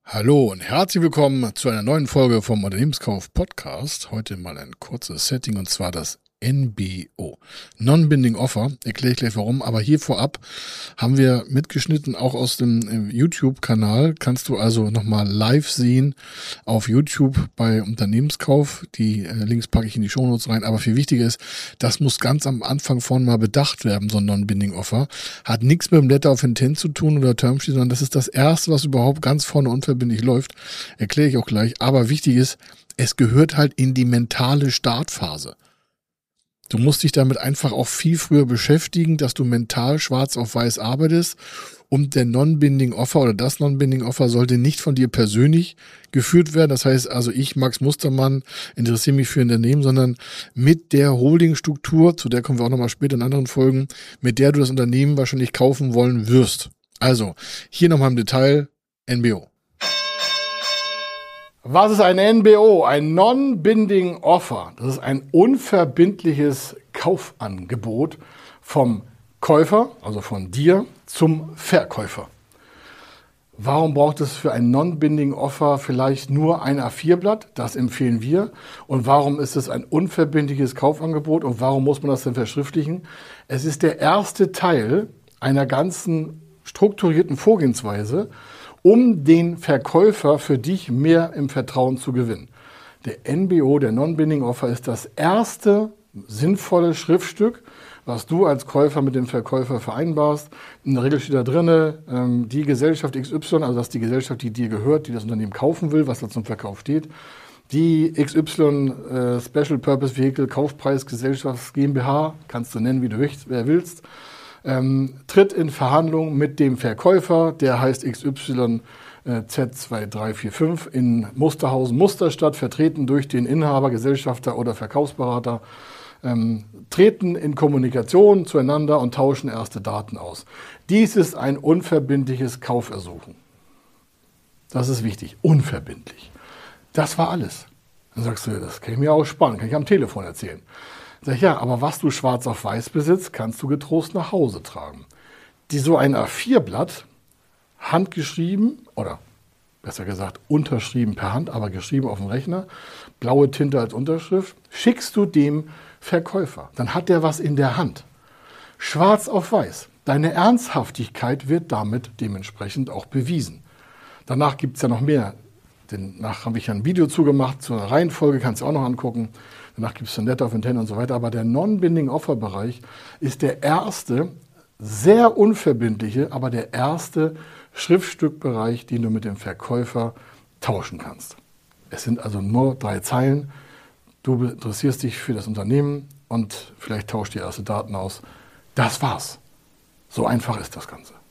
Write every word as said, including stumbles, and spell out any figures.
Hallo und herzlich willkommen zu einer neuen Folge vom Unternehmenskauf Podcast. Heute mal ein kurzes Setting und zwar das N B O. Non-Binding Offer, erkläre ich gleich warum, aber hier vorab haben wir mitgeschnitten, auch aus dem YouTube-Kanal, kannst du also nochmal live sehen auf YouTube bei Unternehmenskauf. Die äh, Links packe ich in die Shownotes rein, aber viel wichtiger ist, das muss ganz am Anfang vorne mal bedacht werden, so ein Non-Binding Offer. Hat nichts mit dem Letter of Intent zu tun oder Termsheet, sondern das ist das Erste, was überhaupt ganz vorne unverbindlich läuft. Erkläre ich auch gleich, aber wichtig ist, es gehört halt in die mentale Startphase. Du musst dich damit einfach auch viel früher beschäftigen, dass du mental schwarz auf weiß arbeitest und der Non-Binding Offer oder das Non-Binding Offer sollte nicht von dir persönlich geführt werden. Das heißt also, ich, Max Mustermann, interessiere mich für ein Unternehmen, sondern mit der Holdingstruktur, zu der kommen wir auch nochmal später in anderen Folgen, mit der du das Unternehmen wahrscheinlich kaufen wollen wirst. Also, hier nochmal im Detail N B O. Was ist ein N B O? Ein Non-Binding Offer. Das ist ein unverbindliches Kaufangebot vom Käufer, also von dir, zum Verkäufer. Warum braucht es für ein Non-Binding Offer vielleicht nur ein A vier Blatt? Das empfehlen wir. Und warum ist es ein unverbindliches Kaufangebot? Und warum muss man das denn verschriftlichen? Es ist der erste Teil einer ganzen strukturierten Vorgehensweise, um den Verkäufer für dich mehr im Vertrauen zu gewinnen. Der N B O, der Non-Binding Offer, ist das erste sinnvolle Schriftstück, was du als Käufer mit dem Verkäufer vereinbarst. In der Regel steht da drin, ähm, die Gesellschaft X Y, also das ist die Gesellschaft, die dir gehört, die das Unternehmen kaufen will, was da zum Verkauf steht. Die X Y äh, Special Purpose Vehicle Kaufpreisgesellschaft GmbH, kannst du nennen, wie du willst, Ähm, tritt in Verhandlung mit dem Verkäufer, der heißt X Y Z zwei drei vier fünf in Musterhausen, Musterstadt, vertreten durch den Inhaber, Gesellschafter oder Verkaufsberater, ähm, treten in Kommunikation zueinander und tauschen erste Daten aus. Dies ist ein unverbindliches Kaufersuchen. Das ist wichtig, unverbindlich. Das war alles. Dann sagst du, das kann ich mir auch sparen, kann ich am Telefon erzählen. Sag ich, ja, aber was du schwarz auf weiß besitzt, kannst du getrost nach Hause tragen. Die so ein A vier Blatt, handgeschrieben, oder besser gesagt unterschrieben per Hand, aber geschrieben auf dem Rechner, blaue Tinte als Unterschrift, schickst du dem Verkäufer. Dann hat der was in der Hand. Schwarz auf weiß. Deine Ernsthaftigkeit wird damit dementsprechend auch bewiesen. Danach gibt es ja noch mehr. Danach habe ich ja ein Video zugemacht, zur Reihenfolge kannst du auch noch angucken. Danach gibt es ein Letter of Intent und so weiter. Aber der Non-Binding-Offer-Bereich ist der erste, sehr unverbindliche, aber der erste Schriftstückbereich, den du mit dem Verkäufer tauschen kannst. Es sind also nur drei Zeilen. Du interessierst dich für das Unternehmen und vielleicht tauscht ihr erste Daten aus. Das war's. So einfach ist das Ganze.